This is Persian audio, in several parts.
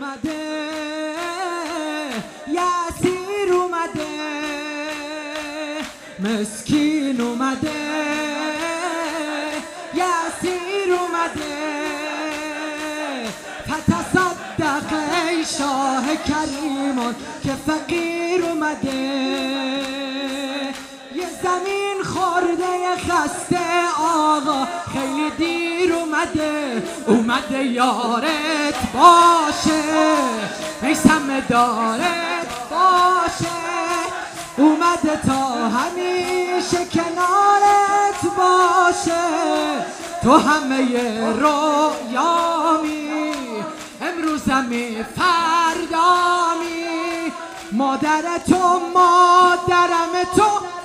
اومده، یاسیر اومده، مسکین اومده، یاسیر اومده. فتصدق ای شاه کریمان که فقیر اومده. یه زمین خورده خسته آقا خیلی دیر اومده یارت باشه، میسم دارت باشه، اومده تا همیشه کنارت باشه. تو همه رویامی، امروزمی فردامی، مادر تو مادرم تو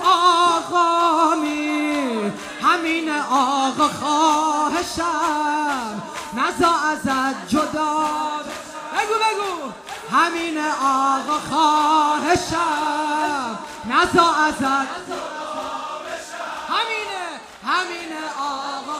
آقامی. همین آقا خواهشم نزا ازت جدا، بگو همین آقا خواهشم نزا ازت، همین آقا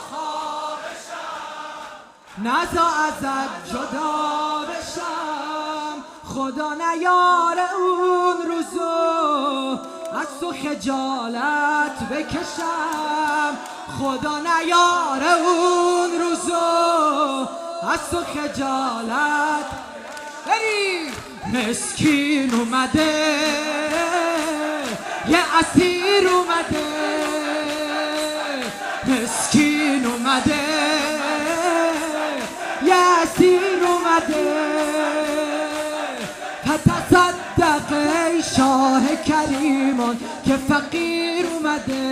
خواهشم نزا ازت جدا بشم. خدا نیاره اون روزو از تو خجالت بکشم، خدا نیاره اون روزو از تو خجالت. بریم مسکین اومده، یه اسیر اومده، مسکین اومده، یه اسیر اومده. فتصدق ای شاه کریمان که فقیر اومده.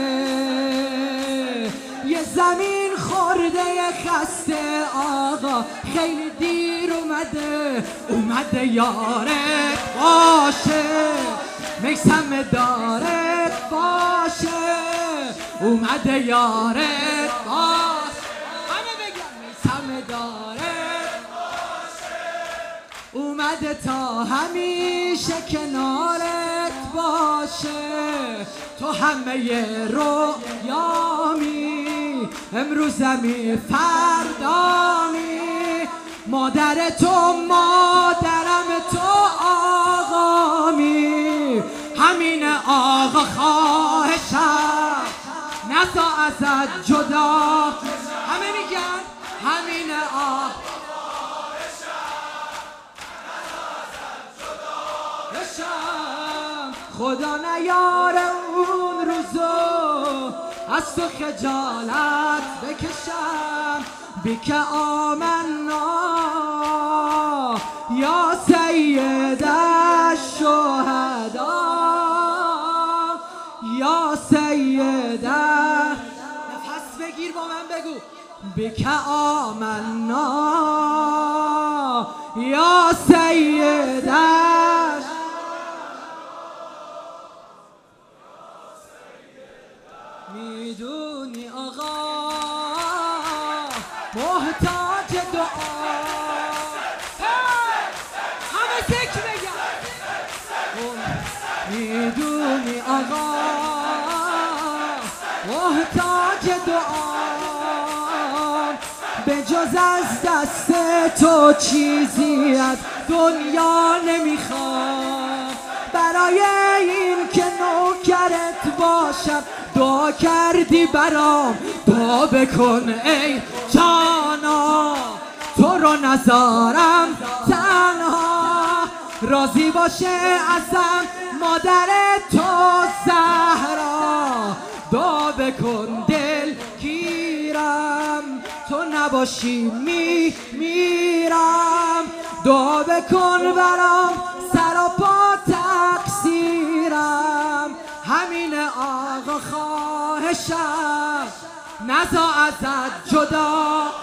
یه زمین خورده خسته آقا خیلی دیر اومده یارت باشه، میسم دارت باشه، اومده یارت باشه، همه بگم میسم دارت باشه، اومده تا همیشه کنارت باشه. تو همه رویامی، امروزمی فردامی، مادر تو مادرم تو آقامی. همین آقا خواهشم نزا ازت جدا، همه میگن همین آقا خواهشم. خدا نیاره اون روزو از تو خجالت بکشم. بیک آمنا یا سید الشهدا، یا سید، نفس بگیر با من بگو بیک آمنا یا سید. میدونی آقا محتاج دعا، همه ذکر بگم. میدونی آقا محتاج دعا، به جز از دست تو چیزی از دنیا نمیخوام. برای این که نوکرت باشم دعا کردی برام، دعا بکن ای جانا تو رو نذارم تنها. راضی باشه ازم مادر تو زهرا، دعا بکن دل گیرم تو نباشی میرم. دعا بکن برام سراپا تقصیرم. همین آقا خواهشم نزا ازت جدا،